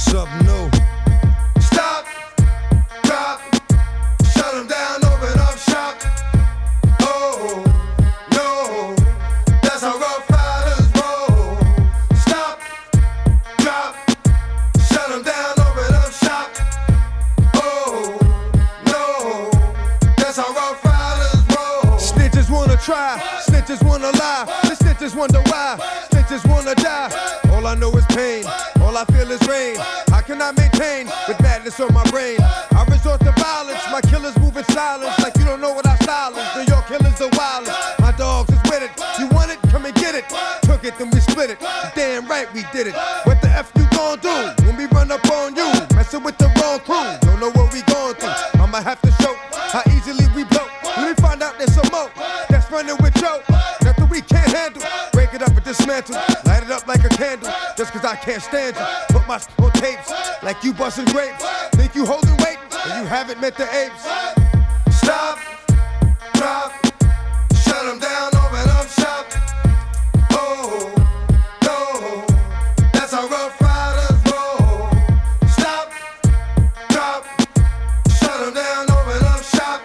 something new. Stop, drop, shut them down, open up shop. Oh, no, that's how Rough Riders roll. Stop, drop, shut them down, open up shop. Oh, no, that's how Rough Riders roll. Snitches wanna try, snitches wanna lie. The snitches wonder why, snitches wanna die. All I know is pain, all I feel is rain. How can I maintain with madness on my brain? I resort to violence, my killers move in silence. Like you don't know what I style is, New York killers are wildest. My dogs is with it, you want it, come and get it. Took it, then we split it, damn right we did it. What the F you gon' do when we run up on you? Messing with the wrong crew, don't know what we going through. I'ma have to show how easily we blow. Let me find out there's some more that's running with Joe. Nothing we can't handle, break it up and dismantle. Light it up like a candle, just cause I can't stand you. Put my on tapes, like you busting grapes. Think you holding weight, and you haven't met the apes. Stop, drop, shut them down, open up shop. Oh, no, that's how Rough Riders roll. Stop, drop, shut them down, open up shop.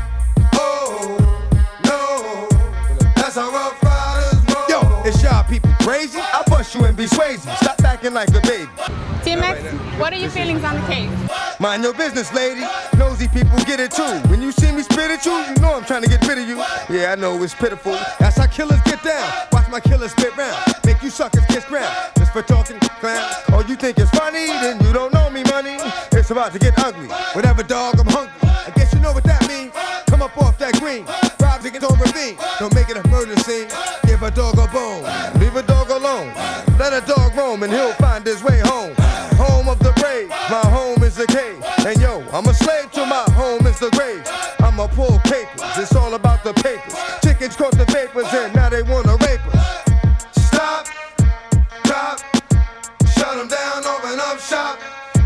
Oh, no, that's how Rough Riders roll. Yo, it's y'all people crazy? I bust you and be swayzy. Stop acting like a baby. DMX, what are your feelings on the case? Mind your business, lady. Nosy people get it too. When you see me spit at you, you know I'm trying to get rid of you. Yeah, I know it's pitiful. That's how killers get down. Watch my killers spit round. Make you suckers kiss ground. Just for talking clowns. Oh, you think it's funny? Then you don't know me, money. It's about to get ugly. Whatever, dog, I'm hungry. I guess you know what that means. Come up off that green. Rob to get on ravine. Don't make it a murder scene. Give a dog a bone. Leave a dog alone. Let a dog roam and he'll find his way home. Home of the brave. My home is a cave. And yo, I'm a slave to my home is the grave. I'ma pull capers. It's all about the papers. Chickens caught the vapors and now they wanna rape us. Stop, drop, shut them down, open up shop.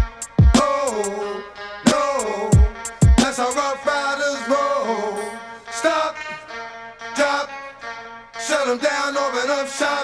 Oh, no, that's how Rough Riders roll. Stop, drop, shut them down, open up shop.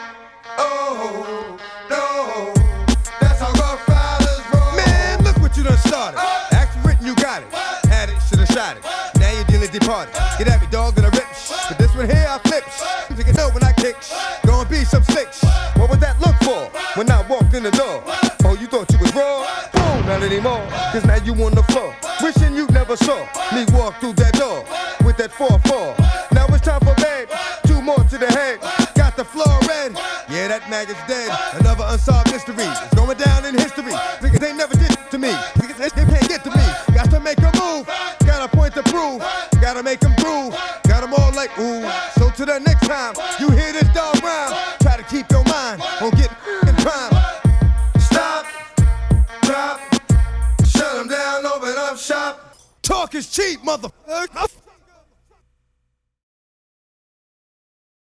Oh, no, that's how Rough Riders roll. Man, look what you done started. Act written, you got it. Had it, should've shot it. Now you're dealing departed. Get at me, dog, and I rip. But this one here, I flip. You can know when I kick. Gonna be some slicks. What would that look for when I walked in the door? Oh, you thought you was raw? Boom, not anymore. Cause now you on the floor. Wishing you never saw me walk through that door with that 4-4. Now it's time for bed. 2 more to the head. Got the floor red. Yeah, that maggot's dead. Another unsolved mystery. It's going down in history. Niggas ain't never did to me. Niggas they can't get to me. Got to make a move. Got a point to prove. Gotta make them groove. Got them all like ooh. So to the next time you hear this dog rhyme, try to keep your mind on getting in crime. Stop, drop, shut them down, open up shop. Talk is cheap, motherfucker.